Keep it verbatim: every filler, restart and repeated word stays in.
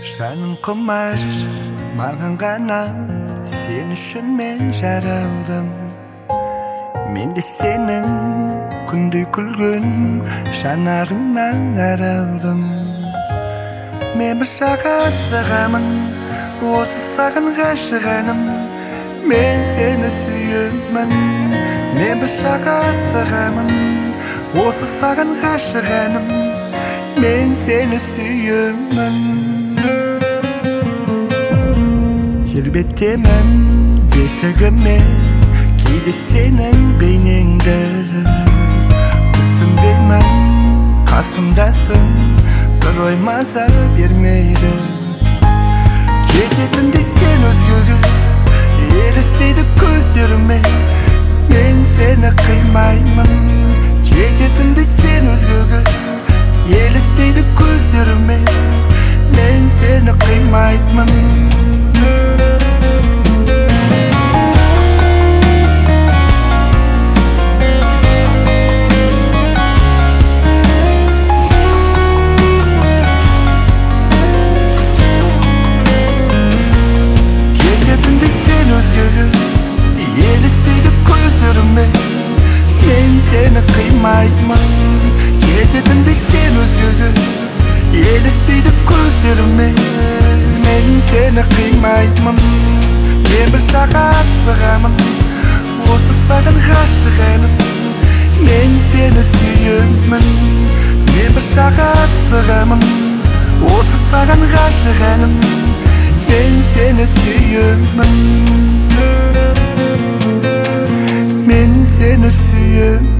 Жаның құмар маған ғана, сен үшін мен жаралдым. Мен де сенің күндей күлген жанарыңнан аралдым. Мен бір шаға сығамын, осы саған ғашығаным. Мен сені сүйемін. Мен бір шаға сығамын, осы саған ғашығаным. Мен сені сүйемін. Тербетемін бесігіме, кейде сенің бейнеңді. Түсінбеймін қасымдасың, бір ой маза бермейді. Кететінде сен өзгеге, елестейді көздеріме. Мен сені қимаймын. Кететінде сен өзгеге, елестейді көздеріме. Мен сені қимаймын. Елестейді көздеріме, мен сені қимаймын. Кететінде сен өзгеге, елестейді көздеріме. Мен сені қимаймын. Мен бір шаға асығамын, осы саған ғашығаным. Мен сені сүйемін. Мен бір шаға асығамын, осы саған ғашығаным. Мен сені сүйемін. Мен seni suyum.